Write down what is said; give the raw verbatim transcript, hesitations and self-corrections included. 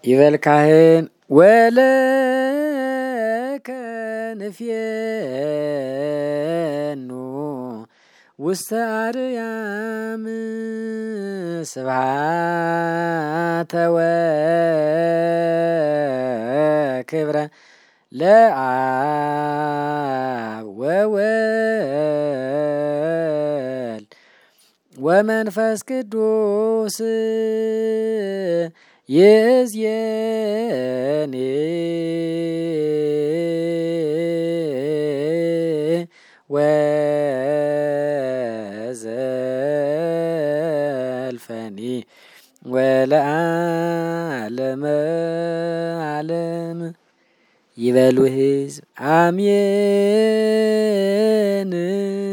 ይበል ካህን ወለከ ንፌኑ ውስተ አርያም ስብሐተ ወክብረ ለአብ ወወልድ ወመንፈስ ቅዱስ ይእዜኒ ወዘልፈኒ ወለዓለመ ዓለም። ይበሉ ሕዝብ አሜን።